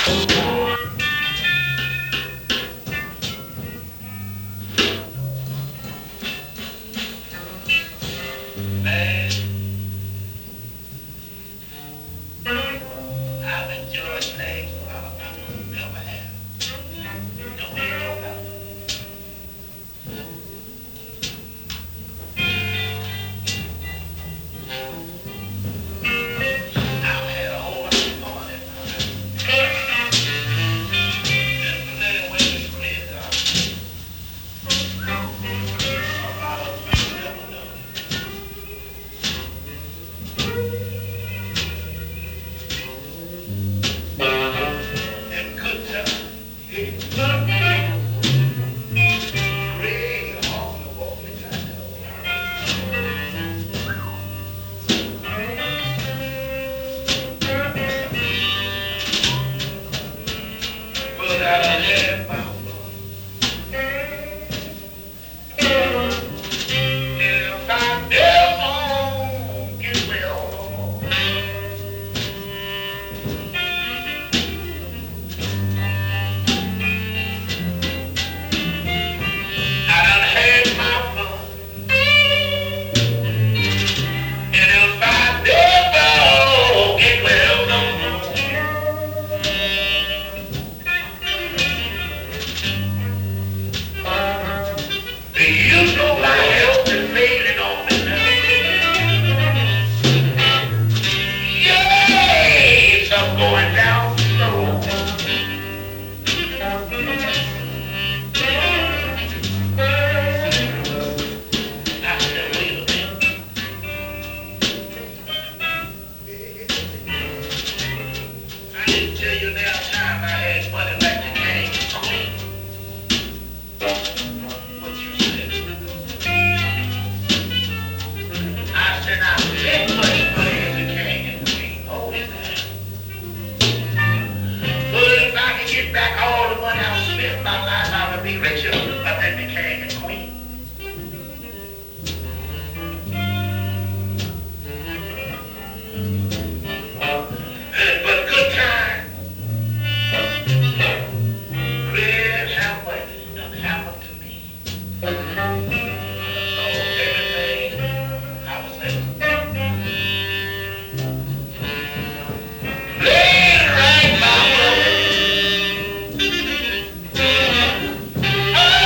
Man, I've enjoyed things a lot of people never have. Don't you know about I've had a whole lot of fun in my life. And plenty of women crazy. A lot of people never know. And good time. Crazy on the walk me kind of. But I done had my fun. If I never get well no more, I done had my fun. And if I never get well no more, you know my health is failing on me now. Yes, I'm going down slow. I said, wait a minute. I didn't tell you that time I had money like the king and queen. What you said? I said, I spent much money as a king and queen. Oh, is that? But if I can get back all the money I spent in my life, I would be richer than the king and queen. But good time. Chris, how much done happened to me? Lost everything I was living. Playing right, my brother. Oh,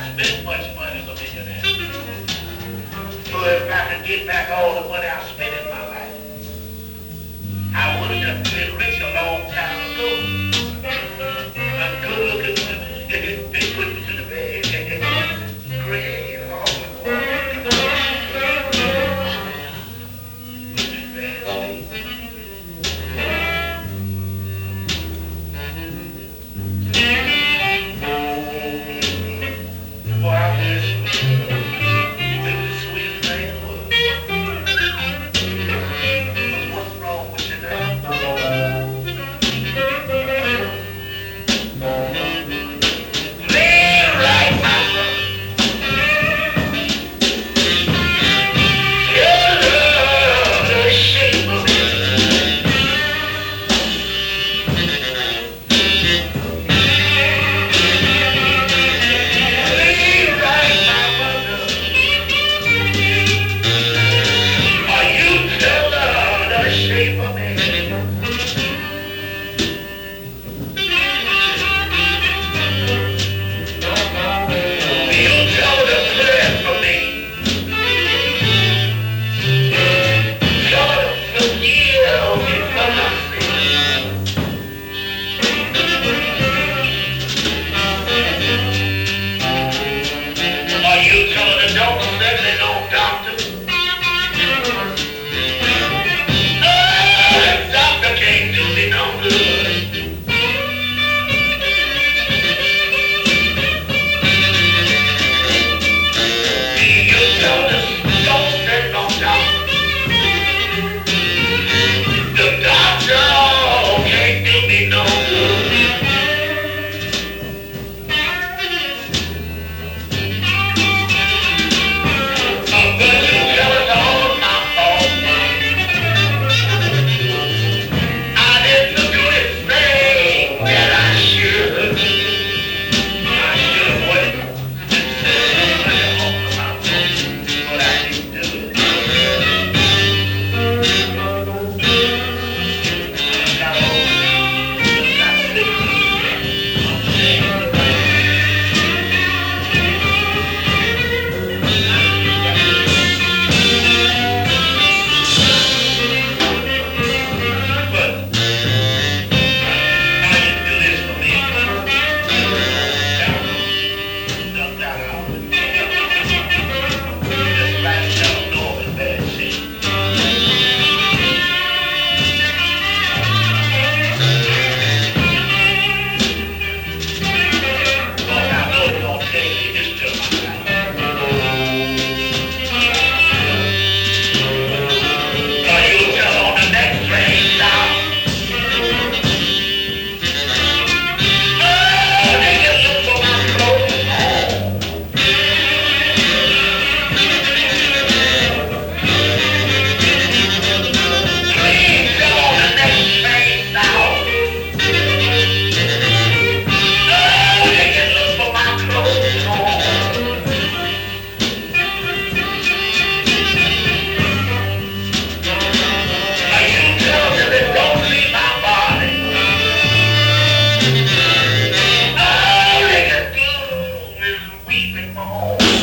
spent much money as a millionaire. So if I could get back all the money I spent in my life, I would have just been rich a long time ago. A good-looking women, they put me to the bed. Gray and all the bad state. Boy, I wish it was the sweetest thing in the world. But what's wrong with you now? Live like my love, the shape of it. Live like my mother. Are you tell the shape of it? You tell the prayer for me. Tell the forgive me for my sins. Are you telling the doctor that they no doctor? The doctor can't do me no good. You tell the doctor that no doctor. The doctor can't do me no good. But you tell us all my fault. I didn't do anything that I should. I should have waited and said somebody home to my fault, but I didn't do it. I got old, got sick, I'm ashamed. But how you do this for me? Dump that out. Just like Shallow North in bad shape. But I know it's gonna take me just to my life. You tell on the next train stop. Oh, they just look for my clothes on. Please tell on the next train stop. Oh, they just look for my clothes on. You tell them it don't leave my body. All they can do is weep and moan.